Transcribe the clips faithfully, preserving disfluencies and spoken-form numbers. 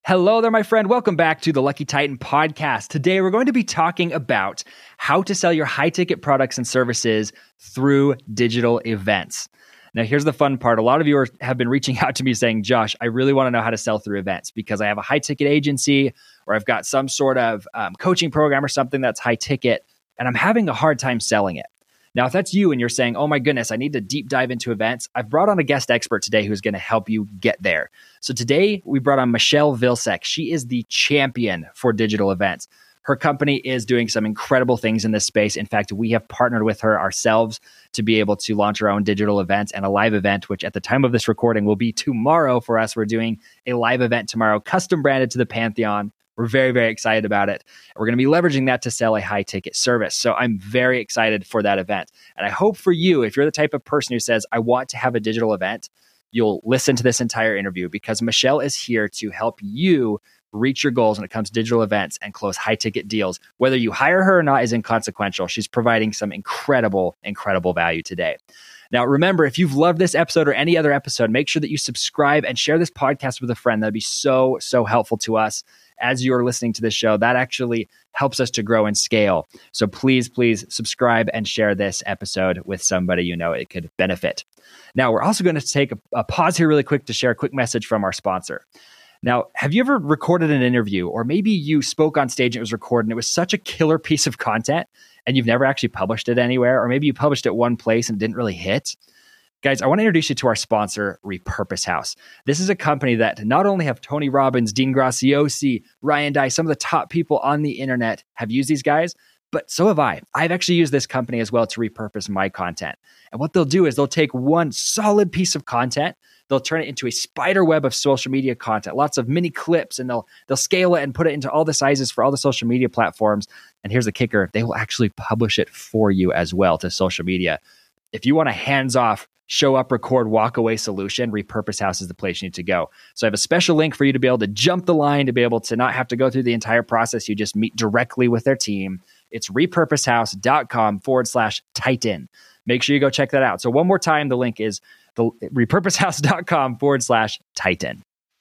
Hello there, my friend. Welcome back to the Lucky Titan podcast. Today, we're going to be talking about how to sell your high-ticket products and services through digital events. Now, here's the fun part. A lot of you are, have been reaching out to me saying, Josh, I really want to know how to sell through events because I have a high-ticket agency or I've got some sort of um, coaching program or something that's high-ticket, and I'm having a hard time selling it. Now, if that's you and you're saying, oh my goodness, I need to deep dive into events, I've brought on a guest expert today who's going to help you get there. So today we brought on Michelle Vilcek. She is the champion for digital events. Her company is doing some incredible things in this space. In fact, we have partnered with her ourselves to be able to launch our own digital events and a live event, which at the time of this recording will be tomorrow for us. We're doing a live event tomorrow, custom branded to the Pantheon. We're very, very excited about it. We're going to be leveraging that to sell a high ticket service. So I'm very excited for that event. And I hope for you, if you're the type of person who says, I want to have a digital event, you'll listen to this entire interview because Michelle is here to help you reach your goals when it comes to digital events and close high ticket deals. Whether you hire her or not is inconsequential. She's providing some incredible, incredible value today. Now, remember, if you've loved this episode or any other episode, make sure that you subscribe and share this podcast with a friend. That'd be so, so helpful to us as you're listening to this show. That actually helps us to grow and scale. So please, please subscribe and share this episode with somebody you know it could benefit. Now, we're also going to take a, a pause here really quick to share a quick message from our sponsor. Now, have you ever recorded an interview or maybe you spoke on stage and it was recorded and it was such a killer piece of content and you've never actually published it anywhere, or maybe you published it one place and it didn't really hit? Guys, I want to introduce you to our sponsor, Repurpose House. This is a company that not only have Tony Robbins, Dean Graziosi, Ryan Dye, some of the top people on the internet have used these guys, but so have I. I've actually used this company as well to repurpose my content. And what they'll do is they'll take one solid piece of content, they'll turn it into a spider web of social media content, lots of mini clips, and they'll they'll scale it and put it into all the sizes for all the social media platforms. And here's the kicker, they will actually publish it for you as well to social media. If you want a hands-off, show up, record, walk away solution, Repurpose House is the place you need to go. So I have a special link for you to be able to jump the line, to be able to not have to go through the entire process. You just meet directly with their team. It's repurposehouse.com forward slash Titan. Make sure you go check that out. So one more time, the link is the repurposehouse.com forward slash Titan.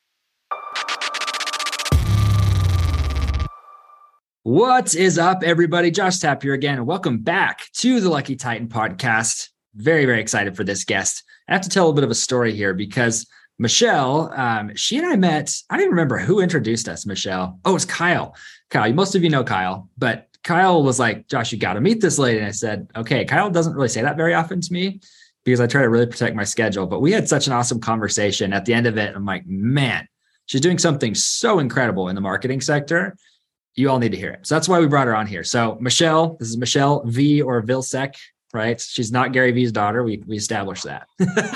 What is up, everybody? Josh Tapp here again, and welcome back to the Lucky Titan podcast. Very, very excited for this guest. I have to tell a bit of a story here because Michelle, um, she and I met, I don't even remember who introduced us, Michelle. Oh, it was Kyle. Kyle, most of you know Kyle, but Kyle was like, Josh, you got to meet this lady. And I said, okay, Kyle doesn't really say that very often to me because I try to really protect my schedule. But we had such an awesome conversation. At the end of it, I'm like, man, she's doing something so incredible in the marketing sector. You all need to hear it. So that's why we brought her on here. So Michelle, this is Michelle V or Vilcek. Right? She's not Gary Vee's daughter. We we established that.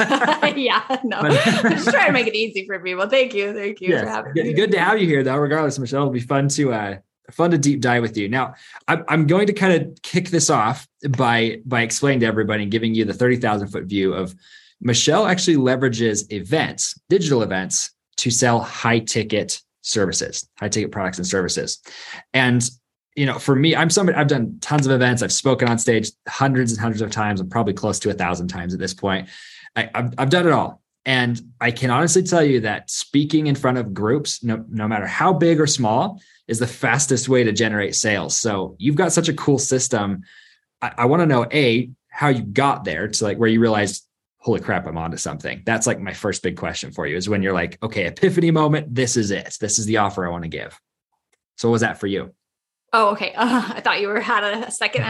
yeah, no. I'm just trying to make it easy for people. Thank you. Thank you yes. for having good, me. Good to have you here, though. Regardless, Michelle, it'll be fun to uh, fun to deep dive with you. Now, I'm, I'm going to kind of kick this off by by explaining to everybody and giving you the thirty thousand foot view of Michelle actually leverages events, digital events, to sell high ticket services, high ticket products and services. And you know, for me, I'm somebody, I've done tons of events. I've spoken on stage hundreds and hundreds of times. I'm probably close to a thousand times at this point. I, I've, I've done it all. And I can honestly tell you that speaking in front of groups, no, no matter how big or small, is the fastest way to generate sales. So you've got such a cool system. I, I want to know, A, how you got there to like where you realized, holy crap, I'm onto something. That's like my first big question for you is when you're like, okay, epiphany moment, this is it. This is the offer I want to give. So what was that for you? Oh, okay. Uh, I thought you were had a second.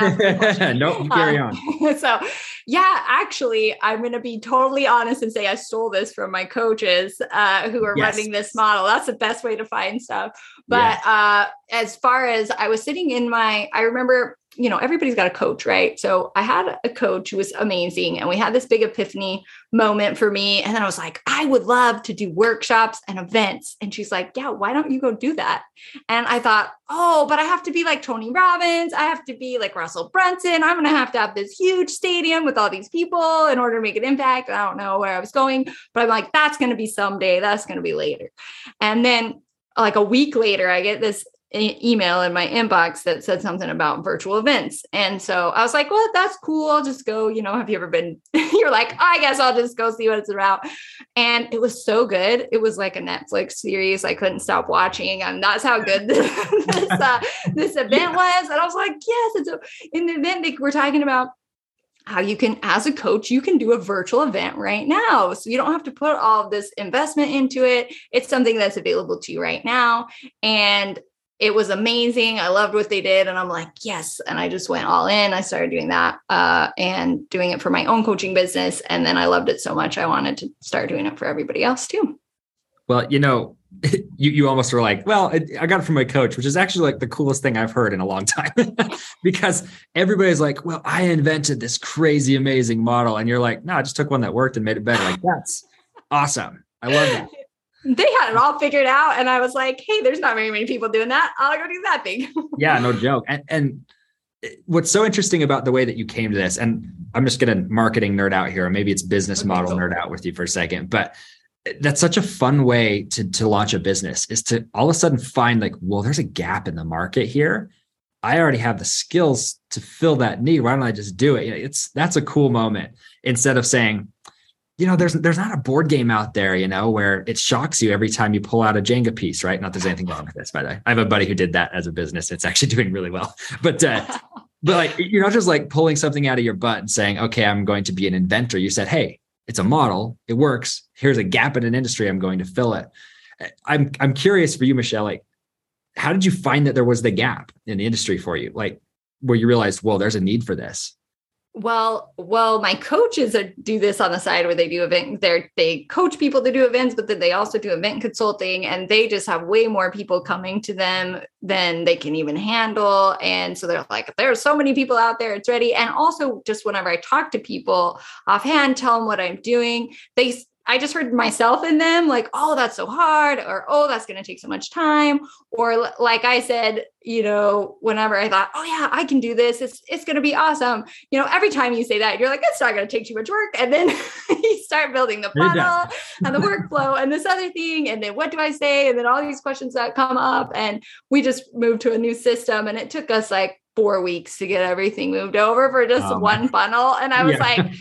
No, nope, carry on. Uh, so yeah, actually, I'm going to be totally honest and say I stole this from my coaches uh, who are yes. running this model. That's the best way to find stuff. But yeah. uh, as far as I was sitting in my, I remember, you know, everybody's got a coach, right? So I had a coach who was amazing. And we had this big epiphany moment for me. And then I was like, I would love to do workshops and events. And she's like, yeah, why don't you go do that? And I thought, oh, but I have to be like Tony Robbins. I have to be like Russell Brunson. I'm going to have to have this huge stadium with all these people in order to make an impact. I don't know where I was going, but I'm like, that's going to be someday. That's going to be later. And then like a week later, I get this e- email in my inbox that said something about virtual events. And so I was like, well, that's cool. I'll just go, you know, have you ever been, you're like, I guess I'll just go see what it's about. And it was so good. It was like a Netflix series. I couldn't stop watching. And that's how good this, this, uh, this event was. And I was like, yes. And so in the event, they were talking about how you can, as a coach, you can do a virtual event right now. So you don't have to put all of this investment into it. It's something that's available to you right now. And it was amazing. I loved what they did. And I'm like, yes. And I just went all in. I started doing that uh, and doing it for my own coaching business. And then I loved it so much, I wanted to start doing it for everybody else too. Well, you know, you, you almost were like, well, I, I got it from my coach, which is actually like the coolest thing I've heard in a long time because everybody's like, well, I invented this crazy, amazing model. And you're like, no, I just took one that worked and made it better. Like, that's awesome. I love that. They had it all figured out. And I was like, hey, there's not very many people doing that. I'll go do that thing. Yeah, no joke. And, and what's so interesting about the way that you came to this, and I'm just going to marketing nerd out here, or maybe it's business okay, model cool. nerd out with you for a second, but that's such a fun way to, to launch a business is to all of a sudden find like, well, there's a gap in the market here. I already have the skills to fill that need. Why don't I just do it? It's, that's a cool moment instead of saying, you know, there's there's not a board game out there, you know, where it shocks you every time you pull out a Jenga piece, right? Not there's anything wrong with this, by the way. I have a buddy who did that as a business. It's actually doing really well. But uh, but like you're not just like pulling something out of your butt and saying, okay, I'm going to be an inventor. You said, hey, it's a model, it works. Here's a gap in an industry. I'm going to fill it. I'm I'm curious for you, Michelle. Like, how did you find that there was the gap in the industry for you? Like, where you realized, well, there's a need for this. Well, well, my coaches are, do this on the side where they do event. They they coach people to do events, but then they also do event consulting, and they just have way more people coming to them than they can even handle. And so they're like, there are so many people out there, it's ready. And also, just whenever I talk to people offhand, tell them what I'm doing, they. I just heard myself in them like, oh, that's so hard, or, oh, that's going to take so much time. Or like I said, you know, whenever I thought, oh yeah, I can do this. It's, it's going to be awesome. You know, every time you say that, you're like, it's not going to take too much work. And then you start building the funnel and the workflow and this other thing. And then what do I say? And then all these questions that come up, and we just moved to a new system, and it took us like four weeks to get everything moved over for just oh, one funnel. And I was yeah. like,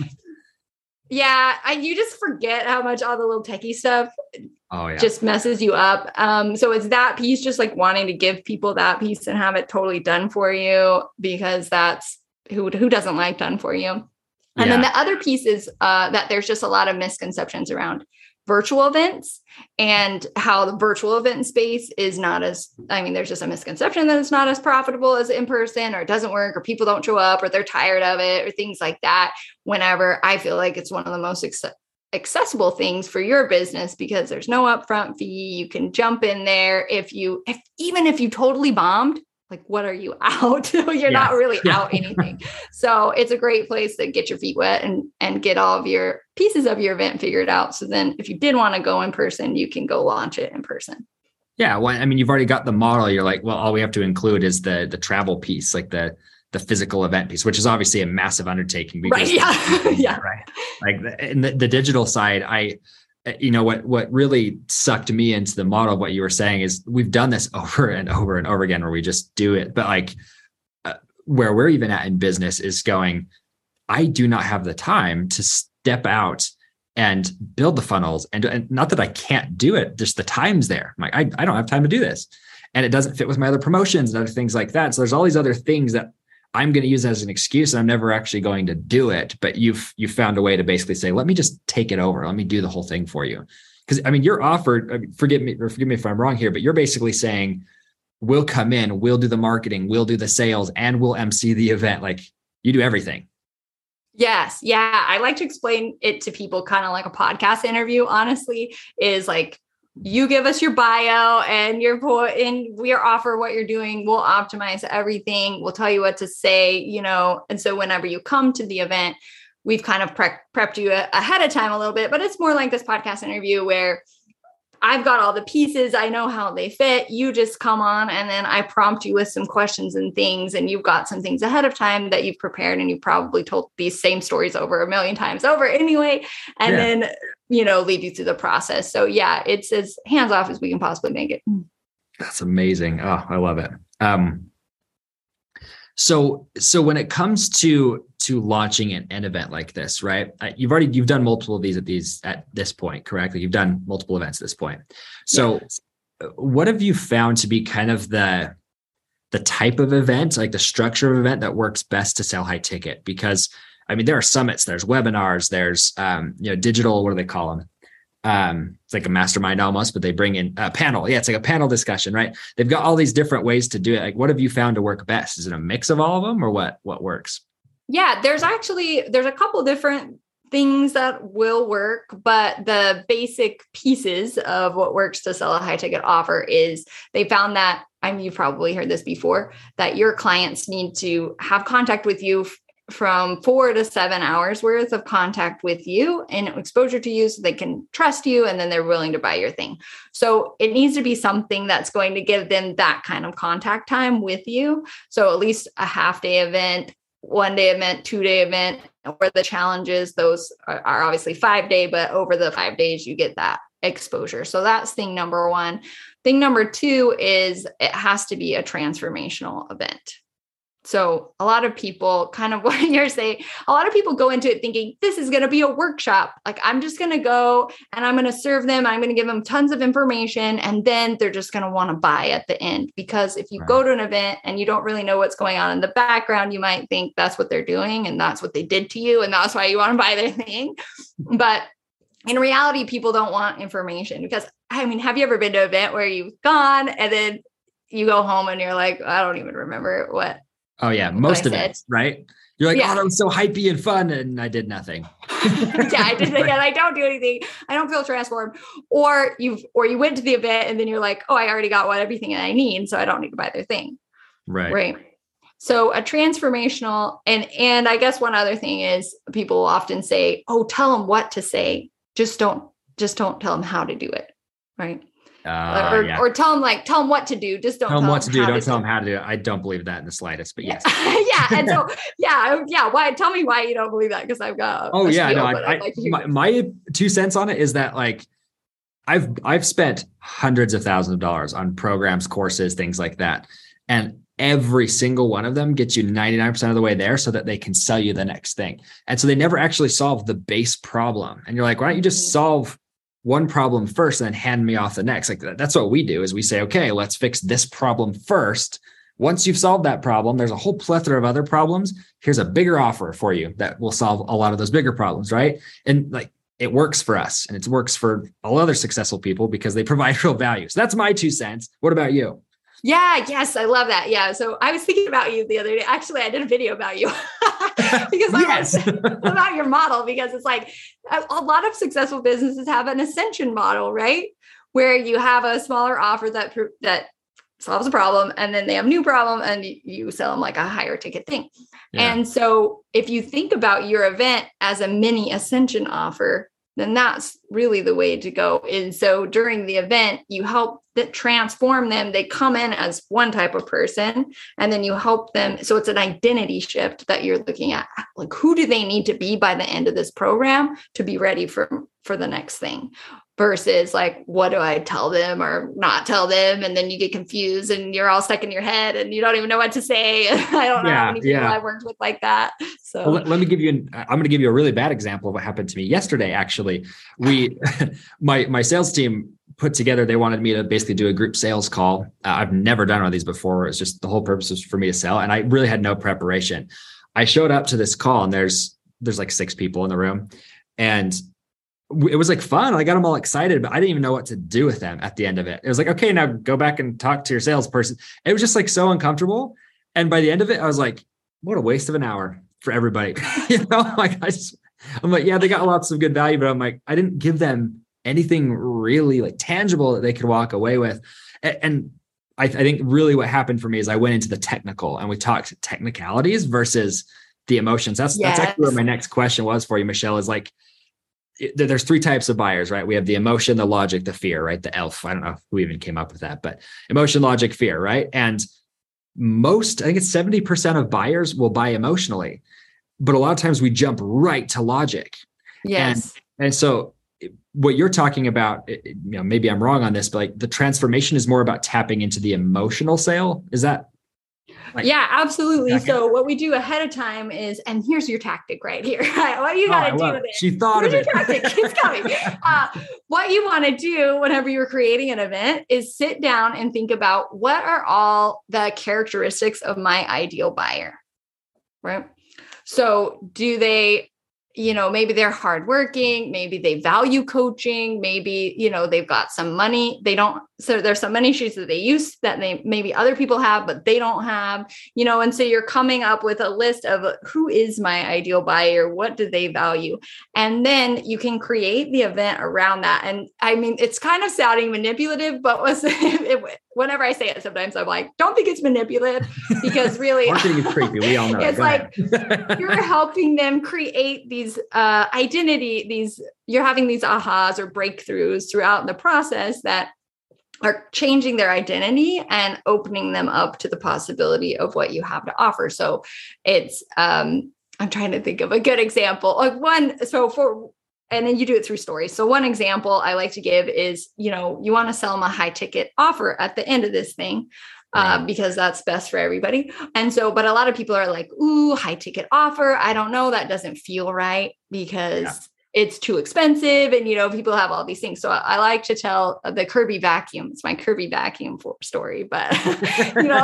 yeah, I, you just forget how much all the little techie stuff oh, yeah. just messes you up. Um, so it's that piece, just like wanting to give people that piece and have it totally done for you, because that's who, who doesn't like done for you. And yeah. then the other piece is uh, that there's just a lot of misconceptions around virtual events and how the virtual event space is not as, I mean, there's just a misconception that it's not as profitable as in person, or it doesn't work, or people don't show up, or they're tired of it, or things like that. Whenever I feel like it's one of the most ex- accessible things for your business, because there's no upfront fee. You can jump in there. If you, if, even if you totally bombed, like, what are you out? You're yeah. not really yeah. out anything. So it's a great place to get your feet wet and, and get all of your pieces of your event figured out. So then if you did want to go in person, you can go launch it in person. Yeah. Well, I mean, you've already got the model. You're like, well, all we have to include is the, the travel piece, like the, the physical event piece, which is obviously a massive undertaking. Right. Yeah. yeah. Right. Like the, in the, the digital side, I, you know, what, what really sucked me into the model of what you were saying is we've done this over and over and over again, where we just do it. But like uh, where we're even at in business is going, I do not have the time to step out and build the funnels. And, and not that I can't do it, just the time's there. I'm like, I, I don't have time to do this. And it doesn't fit with my other promotions and other things like that. So there's all these other things that I'm going to use as an excuse, and I'm never actually going to do it. But you've, you found a way to basically say, let me just take it over. Let me do the whole thing for you. Because I mean, you're offered, I mean, forgive me, or forgive me if I'm wrong here, but you're basically saying, we'll come in, we'll do the marketing, we'll do the sales, and we'll M C the event. Like, you do everything. Yes. Yeah. I like to explain it to people kind of like a podcast interview, honestly, is like, you give us your bio and your and we offer what you're doing. We'll optimize everything. We'll tell you what to say, you know. And so whenever you come to the event, we've kind of pre- prepped you ahead of time a little bit, but it's more like this podcast interview where I've got all the pieces. I know how they fit. You just come on, and then I prompt you with some questions and things. And you've got some things ahead of time that you've prepared, and you've probably told these same stories over a million times over anyway. And yeah. then, you know, lead you through the process. So yeah, it's as hands off as we can possibly make it. That's amazing. Oh, I love it. Um, so, so when it comes to, to launching an, an event like this, right? You've already, you've done multiple of these at these, at this point, correct? Like you've done multiple events at this point. So yes. What have you found to be kind of the, the type of event, like the structure of event that works best to sell high ticket? Because I mean, there are summits, there's webinars, there's, um, you know, digital, what do they call them? Um, it's like a mastermind almost, but they bring in a panel. Yeah. It's like a panel discussion, right? They've got all these different ways to do it. Like, what have you found to work best? Is it a mix of all of them or what, what works? Yeah, there's actually, there's a couple different things that will work, but the basic pieces of what works to sell a high ticket offer is they found that, I mean, you've probably heard this before, that your clients need to have contact with you from four to seven hours worth of contact with you and exposure to you so they can trust you and then they're willing to buy your thing. So it needs to be something that's going to give them that kind of contact time with you. So at least a half day event, one day event, two day event, where the challenges, those are, are obviously five day, but over the five days you get that exposure. So that's thing number one. Thing number two is it has to be a transformational event. So a lot of people kind of what you're saying, a lot of people go into it thinking this is going to be a workshop. Like I'm just going to go and I'm going to serve them. I'm going to give them tons of information and then they're just going to want to buy at the end. Because if you right. go to an event and you don't really know what's going on in the background, you might think that's what they're doing and that's what they did to you. And that's why you want to buy their thing. But in reality, people don't want information because I mean, have you ever been to an event where you've gone and then you go home and you're like, I don't even remember what. Oh yeah. Most of it, right? You're like, yeah. oh, that was so hypey and fun. And I did nothing. yeah, I did. And I don't do anything. I don't feel transformed. Or you've, or you went to the event and then you're like, oh, I already got what everything that I need. So I don't need to buy their thing. Right. Right. So a transformational and, and I guess one other thing is people will often say, oh, tell them what to say. Just don't, just don't tell them how to do it. Right. Uh, or, yeah. or tell them like, tell them what to do. Just don't tell, tell them what to do. Don't to tell do. them how to do it. I don't believe that in the slightest, but yes. yeah. And so, yeah, yeah. Why? Tell me why you don't believe that. Cause I've got, oh yeah, no, I, I, like my, my two cents on it is that like, I've, I've spent hundreds of thousands of dollars on programs, courses, things like that. And every single one of them gets you ninety-nine percent of the way there so that they can sell you the next thing. And so they never actually solve the base problem. And you're like, why don't you just solve one problem first and then hand me off the next? Like that's what we do is we say, okay, let's fix this problem first. Once you've solved that problem, there's a whole plethora of other problems. Here's a bigger offer for you that will solve a lot of those bigger problems. Right. And like, it works for us and it works for all other successful people because they provide real value. So that's my two cents. What about you? Yeah. Yes. I love that. Yeah. So I was thinking about you the other day. Actually, I did a video about you because yes. I was about your model, because it's like a, a lot of successful businesses have an ascension model, right? Where you have a smaller offer that, that solves a problem and then they have a new problem and you, you sell them like a higher ticket thing. Yeah. And so if you think about your event as a mini ascension offer, then that's really the way to go. And so during the event, you help that transform them. They come in as one type of person, and then you help them. So it's an identity shift that you're looking at. Like, who do they need to be by the end of this program to be ready for, for the next thing? Versus like, what do I tell them or not tell them? And then you get confused and you're all stuck in your head and you don't even know what to say. I don't know yeah, how many people yeah. I worked with like that. So well, let, let me give you, an, I'm going to give you a really bad example of what happened to me yesterday. Actually, we, my, my sales team put together, they wanted me to basically do a group sales call. Uh, I've never done one of these before. It's just the whole purpose was for me to sell. And I really had no preparation. I showed up to this call and there's, there's like six people in the room and it was like fun. I got them all excited, but I didn't even know what to do with them at the end of it. It was like, okay, now go back and talk to your salesperson. It was just like so uncomfortable. And by the end of it, I was like, what a waste of an hour for everybody. you know, like I just, I'm like, yeah, they got lots of good value, but I'm like, I didn't give them anything really like tangible that they could walk away with. And, and I, I think really what happened for me is I went into the technical and we talked technicalities versus the emotions. That's, yes. that's actually where my next question was for you, Michelle, is like, there's three types of buyers, right? We have the emotion, the logic, the fear, right? The E L F. I don't know who even came up with that, but emotion, logic, fear, right? And most, I think it's seventy percent of buyers will buy emotionally, but a lot of times we jump right to logic. Yes. And, and so what you're talking about, you know, maybe I'm wrong on this, but like the transformation is more about tapping into the emotional sale. Is that? Like, yeah, absolutely. Second. So what we do ahead of time is, and here's your tactic right here. What you got to oh, do with it. She thought here's of your it. Tactic. It's coming. Uh, what you want to do whenever you're creating an event is sit down and think about what are all the characteristics of my ideal buyer, right? So do they, you know, maybe they're hardworking, maybe they value coaching, maybe, you know, they've got some money. They don't, so there's some money issues that they use that they maybe other people have, but they don't have, you know, and so you're coming up with a list of who is my ideal buyer? What do they value? And then you can create the event around that. And I mean, it's kind of sounding manipulative, but was it, whenever I say it, sometimes I'm like, don't think it's manipulative because really marketing is creepy. We all know. It's like you're helping them create these uh, identity, these, you're having these ahas or breakthroughs throughout the process that are changing their identity and opening them up to the possibility of what you have to offer. So it's, um, I'm trying to think of a good example. Like one, so for, and then you do it through stories. So one example I like to give is, you know, you want to sell them a high ticket offer at the end of this thing. Uh, because that's best for everybody. And so, but a lot of people are like, ooh, high ticket offer. I don't know. That doesn't feel right because yeah. it's too expensive. And, you know, people have all these things. So I, I like to tell the Kirby vacuum. It's my Kirby vacuum for story, but you know,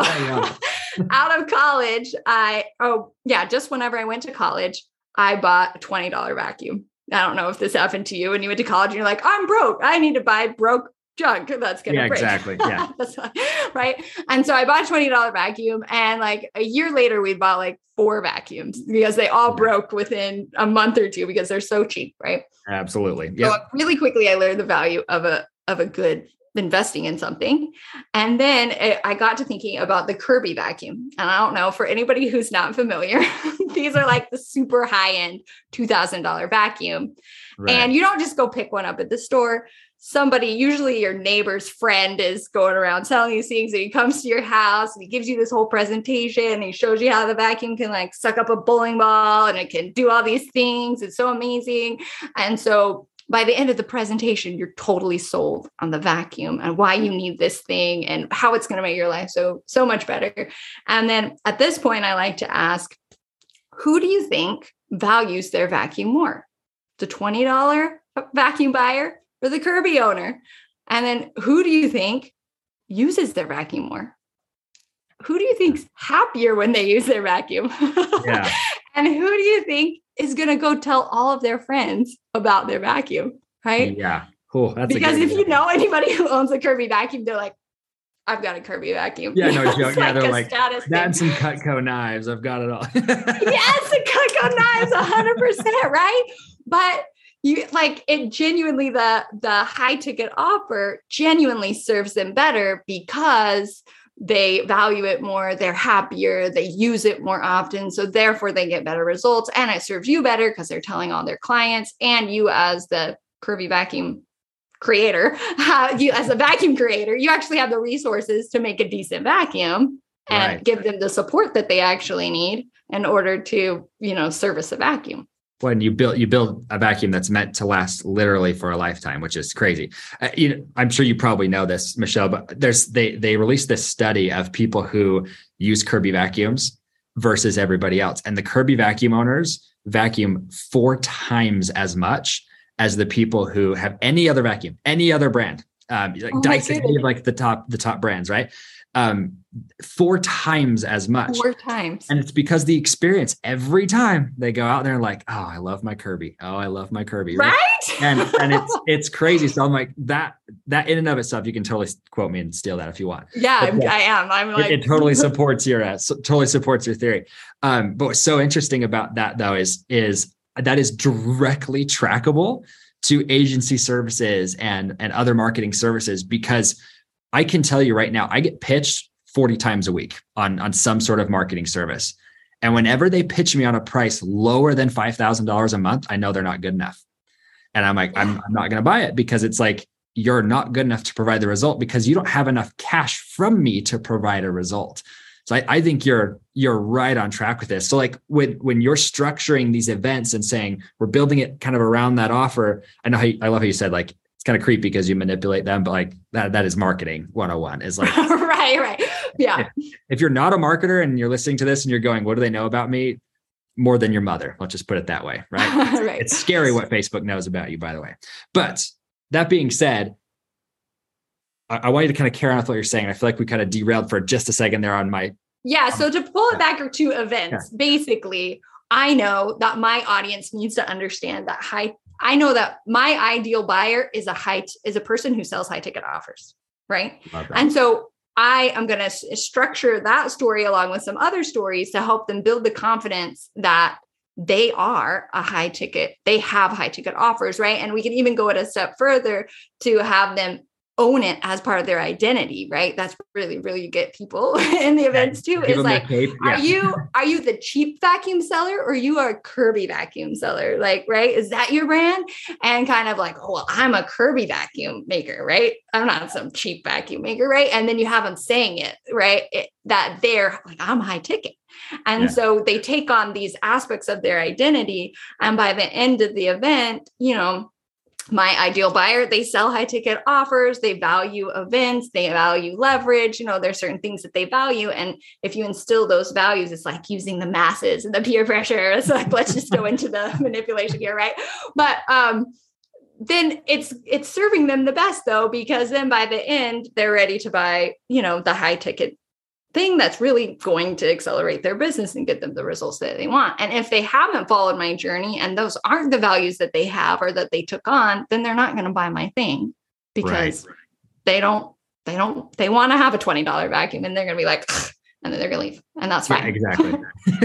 out of college, I, oh yeah, just whenever I went to college, I bought a twenty dollars vacuum. I don't know if this happened to you when you went to college and you're like, I'm broke. I need to buy broke junk that's going to yeah, break. Exactly. Yeah. That's right. And so I bought a twenty dollars vacuum and like a year later, we bought like four vacuums because they all broke within a month or two because they're so cheap. Right. Absolutely. Yeah. So really quickly, I learned the value of a, of a good investing in something. And then it, I got to thinking about the Kirby vacuum. And I don't know, for anybody who's not familiar, these are like the super high end two thousand dollars vacuum. Right. And you don't just go pick one up at the store. Somebody, usually your neighbor's friend, is going around selling these things, and he comes to your house and he gives you this whole presentation and he shows you how the vacuum can like suck up a bowling ball and it can do all these things. It's so amazing. And so by the end of the presentation, you're totally sold on the vacuum and why you need this thing and how it's going to make your life so, so much better. And then at this point, I like to ask, who do you think values their vacuum more? The twenty dollars vacuum buyer or the Kirby owner? And then who do you think uses their vacuum more? Who do you think's happier when they use their vacuum? Yeah. And who do you think is going to go tell all of their friends about their vacuum? Right. Yeah. Cool. That's because if example. You know anybody who owns a Kirby vacuum, they're like, I've got a Kirby vacuum. Yeah, no joke. Yeah, like they're like, that and some Cutco knives. I've got it all. Yes, the Cutco knives, one hundred percent, right? But you like it genuinely, the, the high ticket offer genuinely serves them better because they value it more, they're happier, they use it more often. So therefore they get better results and it serves you better because they're telling all their clients, and you as the Kirby vacuum creator, uh, you as a vacuum creator, you actually have the resources to make a decent vacuum and right. give them the support that they actually need in order to, you know, service a vacuum. When you build, you build a vacuum that's meant to last literally for a lifetime, which is crazy. Uh, you know, I'm sure you probably know this, Michelle, but there's they they released this study of people who use Kirby vacuums versus everybody else, and the Kirby vacuum owners vacuum four times as much as the people who have any other vacuum, any other brand, um, like oh Dyson, any of like the top the top brands, right? Um, four times as much. Four times. And it's because the experience every time they go out there and like, oh, I love my Kirby. Oh, I love my Kirby. Right. right? And and it's it's crazy. So I'm like, that that in and of itself, you can totally quote me and steal that if you want. Yeah, but, yeah I am. I'm like, it, it totally supports your uh, so, totally supports your theory. Um, but what's so interesting about that though is is that is directly trackable to agency services and and other marketing services, because I can tell you right now, I get pitched forty times a week on, on some sort of marketing service. And whenever they pitch me on a price lower than five thousand dollars a month, I know they're not good enough. And I'm like, I'm, I'm not going to buy it, because it's like, you're not good enough to provide the result because you don't have enough cash from me to provide a result. So I, I think you're, you're right on track with this. So like when, when you're structuring these events and saying, we're building it kind of around that offer. I know how you, I love how you said, like, it's kind of creepy because you manipulate them, but like that, that is marketing one oh one is like, right, right. Yeah. If, if you're not a marketer and you're listening to this and you're going, what do they know about me? More than your mother. Let's just put it that way. Right. It's, right. It's scary what Facebook knows about you, by the way. But that being said, I, I want you to kind of carry on with what you're saying. I feel like we kind of derailed for just a second there on my. Yeah. So to pull it back to events, yeah. basically, I know that my audience needs to understand that high. I know that my ideal buyer is a high, is a person who sells high ticket offers. Right. And so I am going to s- structure that story along with some other stories to help them build the confidence that they are a high ticket, they have high ticket offers, right? And we can even go it a step further to have them own it as part of their identity, right? That's really, really you get people in the events too. Is like, yeah. are you, are you the cheap vacuum seller or you are a Kirby vacuum seller? Like, right. Is that your brand? And kind of like, oh, well, I'm a Kirby vacuum maker, right? I'm not some cheap vacuum maker, right? And then you have them saying it, right? It, that they're like, I'm high ticket. And yeah. so they take on these aspects of their identity. And by the end of the event, you know, my ideal buyer, they sell high ticket offers, they value events, they value leverage, you know, there's certain things that they value. And if you instill those values, it's like using the masses and the peer pressure. It's like, let's just go into the manipulation here. Right. But, um, then it's, it's serving them the best though, because then by the end, they're ready to buy, you know, the high ticket thing that's really going to accelerate their business and get them the results that they want. And if they haven't followed my journey and those aren't the values that they have or that they took on, then they're not going to buy my thing because right. they don't, they don't, they want to have a twenty dollars vacuum and they're going to be like, and then they're going to leave. And that's fine. Yeah, exactly.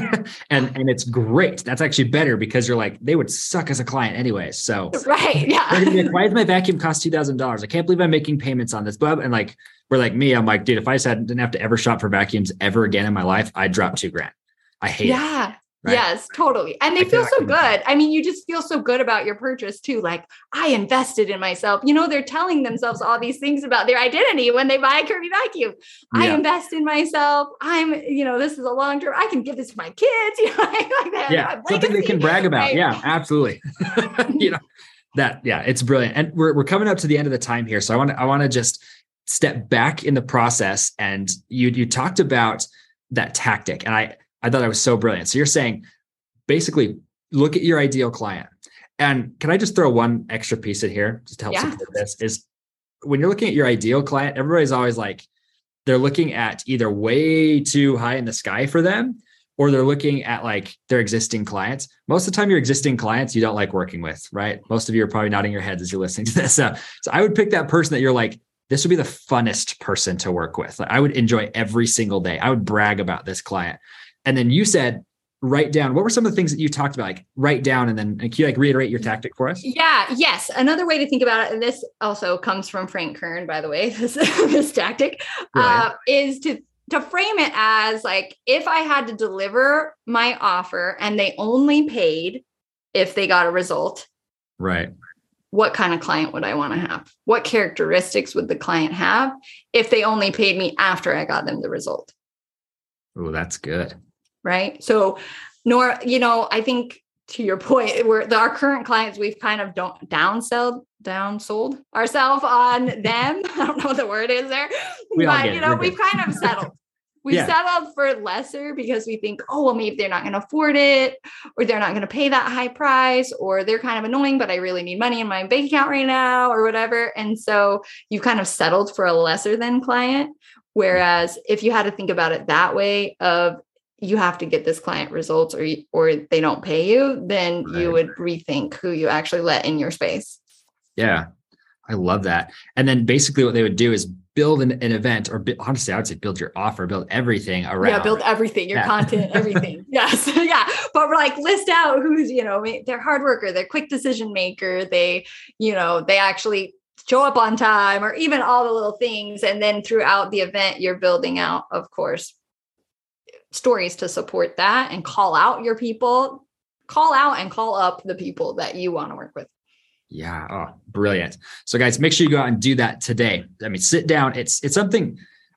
and, and it's great. That's actually better because you're like, they would suck as a client anyway. So right. Yeah. Be like, why does my vacuum cost two thousand dollars? I can't believe I'm making payments on this. But and like, we're like me, I'm like, dude, if I said didn't have to ever shop for vacuums ever again in my life, I'd drop two grand. I hate yeah. it. Yeah. Right? Yes, totally. And they I feel so good. I mean, you just feel so good about your purchase too. Like I invested in myself, you know, they're telling themselves all these things about their identity when they buy a Kirby vacuum. Yeah. I invest in myself. I'm, you know, this is a long-term, I can give this to my kids, you know, like that. Yeah. Something they can brag about. Right? Yeah, absolutely. you know, that, yeah, it's brilliant. And we're, we're coming up to the end of the time here. So I want to, I want to just step back in the process. And you, you talked about that tactic and I, I thought that was so brilliant. So you're saying basically look at your ideal client. And can I just throw one extra piece in here just to help yeah. support this is when you're looking at your ideal client, everybody's always like, they're looking at either way too high in the sky for them, or they're looking at like their existing clients. Most of the time your existing clients, you don't like working with, right? Most of you are probably nodding your heads as you're listening to this. Uh, so I would pick that person that you're like, this would be the funnest person to work with. Like, I would enjoy every single day. I would brag about this client. And then you said, write down, what were some of the things that you talked about? Like write down and then and can you like reiterate your tactic for us? Yeah. Yes. Another way to think about it, and this also comes from Frank Kern, by the way, this, this tactic uh, is to, to frame it as like, if I had to deliver my offer and they only paid if they got a result, right? What kind of client would I want to have? What characteristics would the client have if they only paid me after I got them the result? Oh, that's good. Right. So, nor, you know, I think to your point, we're the, our current clients, we've kind of don't downsell, downsold ourselves on them. I don't know what the word is there, we but you know, we've kind of settled. We've yeah. settled for lesser because we think, oh, well, maybe they're not going to afford it, or they're not going to pay that high price, or they're kind of annoying, but I really need money in my bank account right now, or whatever. And so you've kind of settled for a lesser than client. Whereas if you had to think about it that way of you have to get this client results or, or they don't pay you, then right. you would rethink who you actually let in your space. Yeah. I love that. And then basically what they would do is build an, an event or bi- honestly, I would say build your offer, build everything around. Yeah. Build everything, your yeah. content, everything. Yes. Yeah. But we're like, list out who's, you know, they're hard worker, they're quick decision maker. They, you know, they actually show up on time or even all the little things. And then throughout the event, you're building out, of course, stories to support that and call out your people, call out and call up the people that you want to work with. Yeah. Oh, brilliant. So guys, make sure you go out and do that today. I mean, sit down. It's, it's something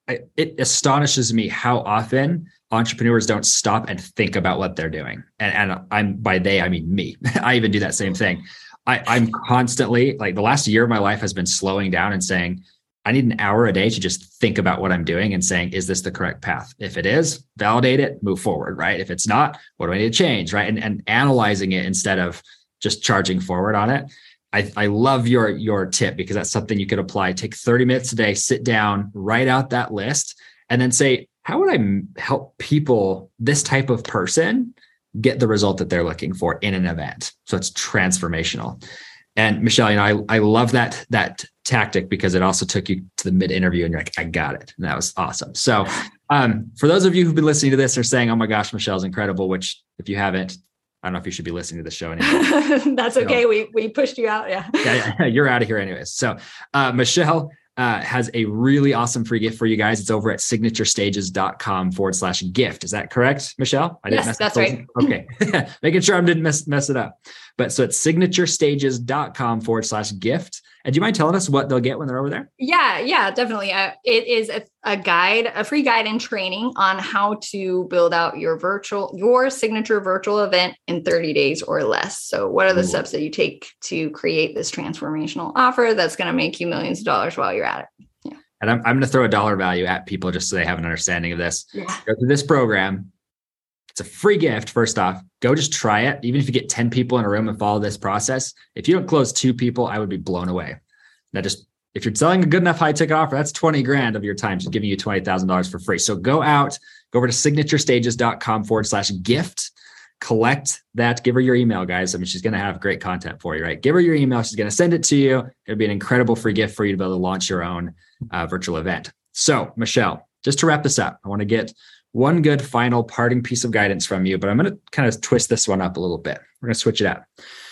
I, it astonishes me how often entrepreneurs don't stop and think about what they're doing. And, and I'm by they, I mean me. I even do that same thing. I, I'm constantly like the last year of my life has been slowing down and saying, I need an hour a day to just think about what I'm doing and saying, is this the correct path? If it is, validate it, move forward, right? If it's not, what do I need to change, right? And, and analyzing it instead of just charging forward on it. I, I love your, your tip because that's something you could apply. Take thirty minutes a day, sit down, write out that list, and then say, how would I help people, this type of person, get the result that they're looking for in an event? So it's transformational. And Michelle, you know, I, I love that, that tactic because it also took you to the mid interview and you're like, I got it. And that was awesome. So um, for those of you who've been listening to this are saying, oh my gosh, Michelle's incredible, which if you haven't, I don't know if you should be listening to the show anymore. That's okay. So, we we pushed you out. Yeah. yeah, yeah. You're out of here anyways. So uh, Michelle uh, has a really awesome free gift for you guys. It's over at signaturesstages.com forward slash gift. Is that correct, Michelle? I didn't yes, mess that's right. Okay. Making sure I didn't mess, mess it up. But so it's signaturesstages.com forward slash gift. And do you mind telling us what they'll get when they're over there? Yeah, yeah, definitely. Uh, it is a, a guide, a free guide and training on how to build out your virtual, your signature virtual event in thirty days or less. So what are the Ooh. steps that you take to create this transformational offer that's going to make you millions of dollars while you're at it? Yeah. And I'm, I'm going to throw a dollar value at people just so they have an understanding of this. Yeah. Go through this program. It's a free gift. First off, go just try it. Even if you get ten people in a room and follow this process, if you don't close two people, I would be blown away. Now, just if you're selling a good enough high ticket offer, that's twenty grand of your time. She's giving you twenty thousand dollars for free. So go out, go over to signaturesstages.com forward slash gift, collect that, give her your email, guys. I mean, she's going to have great content for you, right? Give her your email. She's going to send it to you. It'll be an incredible free gift for you to be able to launch your own uh, virtual event. So Michelle, just to wrap this up, I want to get one good final parting piece of guidance from you, but I'm going to kind of twist this one up a little bit. We're going to switch it up.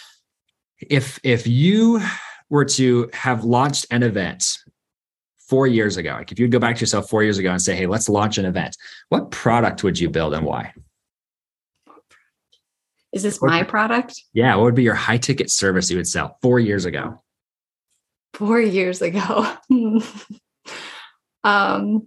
If, if you were to have launched an event four years ago, like if you'd go back to yourself four years ago and say, hey, let's launch an event, what product would you build and why? Is this my product? Yeah. What would be your high ticket service you would sell four years ago? Four years ago. um,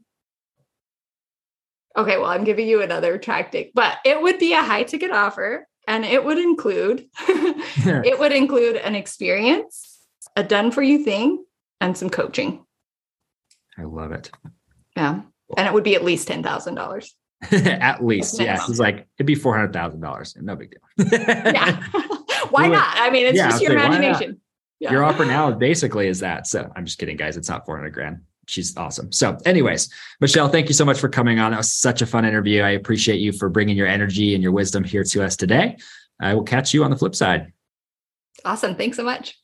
Okay, well, I'm giving you another tactic, but it would be a high ticket offer and it would include, it would include an experience, a done for you thing, and some coaching. I love it. Yeah. And it would be at least ten thousand dollars. At least. Yes. It's like, it'd be four hundred thousand dollars. No big deal. Yeah. Why not? I mean, it's yeah, just your say, imagination. Yeah. Your offer now basically is that. So I'm just kidding, guys. It's not four hundred grand. She's awesome. So anyways, Michelle, thank you so much for coming on. That was such a fun interview. I appreciate you for bringing your energy and your wisdom here to us today. I will catch you on the flip side. Awesome. Thanks so much.